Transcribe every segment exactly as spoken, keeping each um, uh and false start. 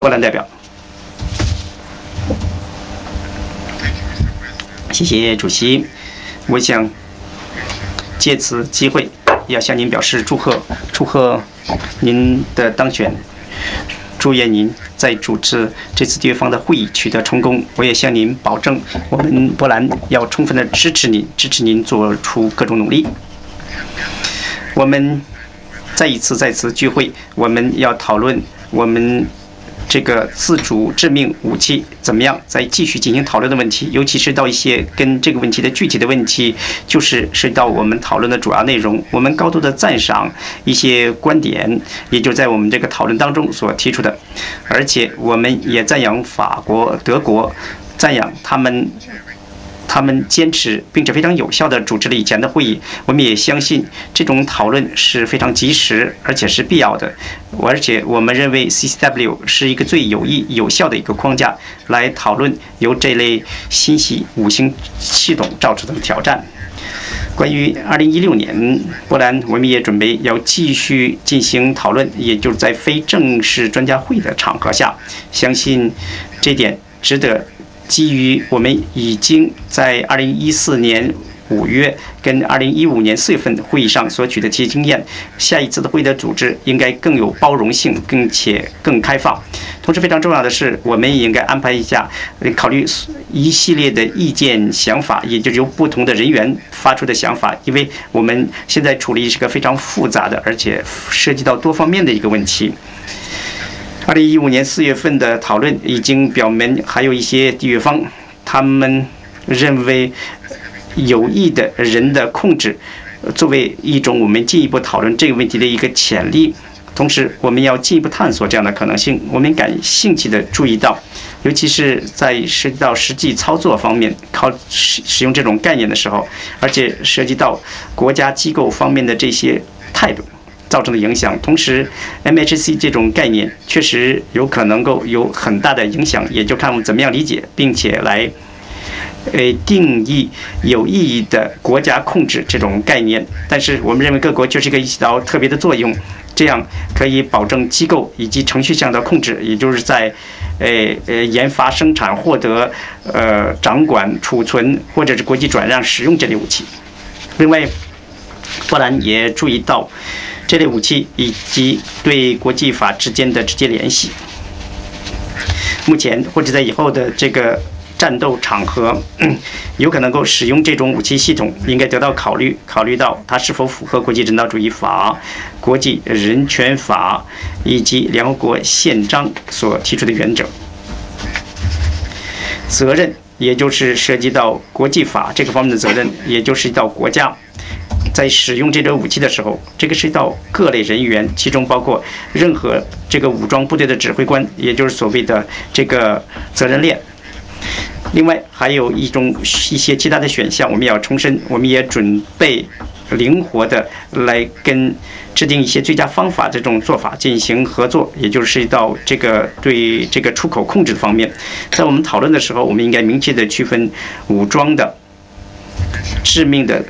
波兰代表。谢谢主席，我想借此机会要向您表示祝贺，祝贺您的当选，祝愿您在主持这次缔约方的会议取得成功。我也向您保证，我们波兰要充分的支持您，支持您做出各种努力。我们再一次在此聚会，我们要讨论我们这个自主致命武器怎么样再继续进行讨论的问题，尤其是到一些跟这个问题的具体的问题，就是涉及到我们讨论的主要内容。我们高度的赞赏一些观点，也就在我们这个讨论当中所提出的，而且我们也赞扬法国、德国，赞扬他们。他们坚持并且非常有效地主持了以前的会议，我们也相信这种讨论是非常及时而且是必要的，而且我们认为 C C W 是一个最有益有效的一个框架来讨论由这类新型五星系统造成的挑战。关于二零一六年波兰，我们也准备要继续进行讨论，也就是在非正式专家会的场合下，相信这点值得基于我们已经在二零一四年五月跟二零一五年四月份会议上所取得其经验，下一次的会议的组织应该更有包容性，并且更开放。同时非常重要的是，我们也应该安排一下，考虑一系列的意见想法，也就是由不同的人员发出的想法，因为我们现在处理是个非常复杂的，而且涉及到多方面的一个问题。二零一五年四月份的讨论已经表明，还有一些缔约方，他们认为有益的人的控制作为一种我们进一步讨论这个问题的一个潜力。同时，我们要进一步探索这样的可能性。我们感兴趣的注意到，尤其是在涉及到实际操作方面，靠使用这种概念的时候，而且涉及到国家机构方面的这些态度造成的影响。同时 M H C 这种概念确实有可能够有很大的影响，也就看我们怎么样理解，并且来呃定义有意义的国家控制这种概念。但是我们认为各国就是可以起到特别的作用，这样可以保证机构以及程序上的控制，也就是在呃呃研发、生产、获得、呃掌管、储存或者是国际转让、使用这类武器。另外，波兰也注意到这类武器以及对国际法之间的直接联系。目前或者在以后的这个战斗场合，有可能够使用这种武器系统，应该得到考虑，考虑到它是否符合国际人道主义法、国际人权法以及联合国宪章所提出的原则。责任，也就是涉及到国际法这个方面的责任，也就是涉及到国家在使用这种武器的时候，这个涉及到各类人员，其中包括任何这个武装部队的指挥官，也就是所谓的这个责任链。另外还有一种一些其他的选项，我们也要重申，我们也准备灵活的来跟制定一些最佳方法这种做法进行合作，也就是涉及到这个对这个出口控制方面。在我们讨论的时候，我们应该明确的区分武装的、致命的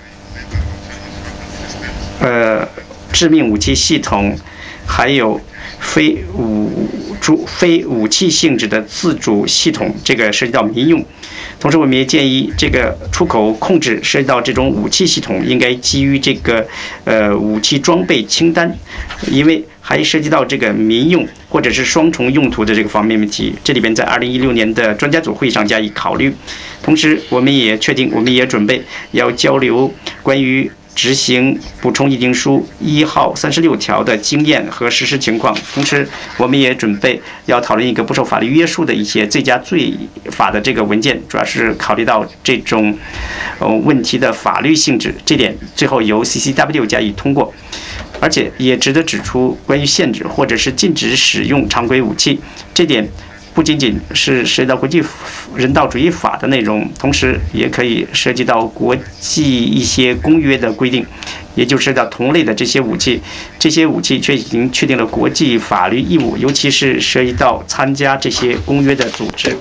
呃致命武器系统，还有非武主非武器性质的自主系统，这个涉及到民用。同时，我们也建议这个出口控制涉及到这种武器系统，应该基于这个呃武器装备清单，因为还涉及到这个民用或者是双重用途的这个方面问题。这里边在二零一六年的专家组会议上加以考虑。同时，我们也确定，我们也准备要交流关于执行补充议定书一号三十六条的经验和实施情况。同时，我们也准备要讨论一个不受法律约束的一些最佳罪法的这个文件，主要是考虑到这种呃问题的法律性质，这点最后由 C C W 加以通过。而且也值得指出，关于限制或者是禁止使用常规武器，这点不仅仅是涉及到国际人道主义法的内容，同时也可以涉及到国际一些公约的规定，也就是涉及到同类的这些武器，这些武器却已经确定了国际法律义务，尤其是涉及到参加这些公约的组织。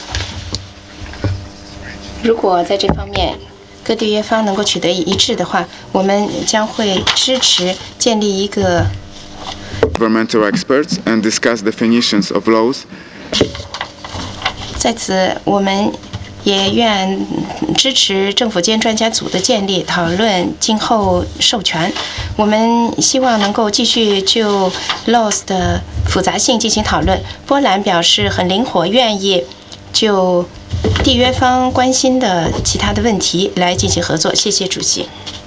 如果在这方面各缔约方能够取得一致的话，我们将会支持建立一个 governmental experts and discuss definitions of laws. 在此，我们也愿支持政府间专家组的建立，讨论今后授权。我们希望能够继续就 laws 的复杂性进行讨论。波兰表示很灵活，愿意就缔约方关心的其他的问题来进行合作。谢谢主席。